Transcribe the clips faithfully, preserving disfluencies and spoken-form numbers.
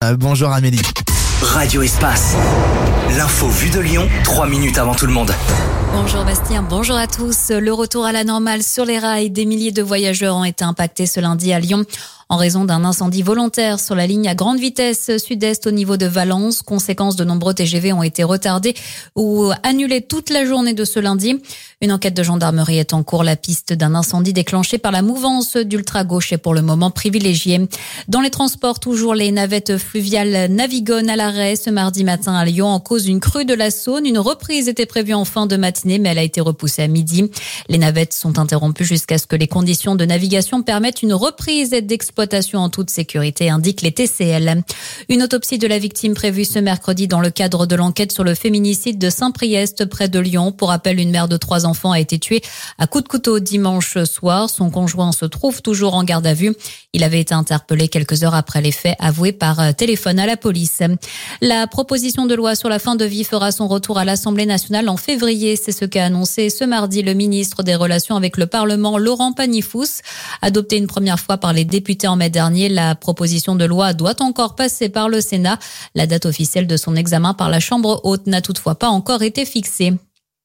Euh, bonjour Amélie. Radio Espace. L'info vue de Lyon, trois minutes avant tout le monde. Bonjour Bastien, bonjour à tous. Le retour à la normale sur les rails, des milliers de voyageurs ont été impactés ce lundi à Lyon en raison d'un incendie volontaire sur la ligne à grande vitesse sud-est au niveau de Valence. Conséquence, de nombreux T G V ont été retardés ou annulés toute la journée de ce lundi. Une enquête de gendarmerie est en cours. La piste d'un incendie déclenché par la mouvance d'ultra-gauche est pour le moment privilégiée. Dans les transports, toujours les navettes fluviales Navigon à l'arrêt ce mardi matin à Lyon en cause d'une crue de la Saône. Une reprise était prévue en fin de matinée, mais elle a été repoussée à midi. Les navettes sont interrompues jusqu'à ce que les conditions de navigation permettent une reprise d'exploitation en toute sécurité, indiquent les T C L. Une autopsie de la victime prévue ce mercredi dans le cadre de l'enquête sur le féminicide de Saint-Priest près de Lyon. Pour rappel, une mère de trois enfants a été tuée à coups de couteau dimanche soir. Son conjoint se trouve toujours en garde à vue. Il avait été interpellé quelques heures après les faits, avoué par téléphone à la police. La proposition de loi sur la fin de vie fera son retour à l'Assemblée nationale en février. C'est ce qu'a annoncé ce mardi le ministre des Relations avec le Parlement, Laurent Pagny-Fous. Adoptée une première fois par les députés en mai dernier, la proposition de loi doit encore passer par le Sénat. La date officielle de son examen par la Chambre haute n'a toutefois pas encore été fixée.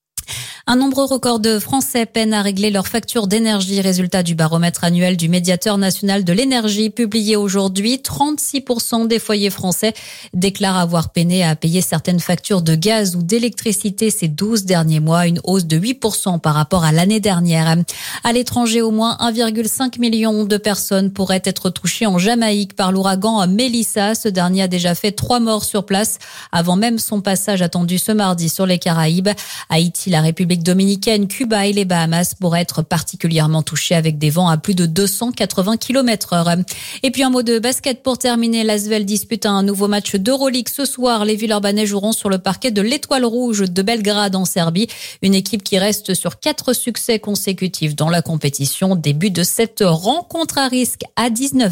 Un nombre record de Français peinent à régler leurs factures d'énergie. Résultat du baromètre annuel du médiateur national de l'énergie publié aujourd'hui. trente-six pour cent des foyers français déclarent avoir peiné à payer certaines factures de gaz ou d'électricité ces douze derniers mois. Une hausse de huit pour cent par rapport à l'année dernière. À l'étranger, au moins un virgule cinq million de personnes pourraient être touchées en Jamaïque par l'ouragan Melissa. Ce dernier a déjà fait trois morts sur place avant même son passage attendu ce mardi sur les Caraïbes. Haïti, la République dominicaine, Cuba et les Bahamas pourraient être particulièrement touchés avec des vents à plus de deux cent quatre-vingts kilomètres heure. Et puis un mot de basket pour terminer. L'Asvel dispute un nouveau match d'Euroleague ce soir. Les Villeurbanais joueront sur le parquet de l'Étoile Rouge de Belgrade en Serbie. Une équipe qui reste sur quatre succès consécutifs dans la compétition. Début de cette rencontre à risque à dix-neuf heures.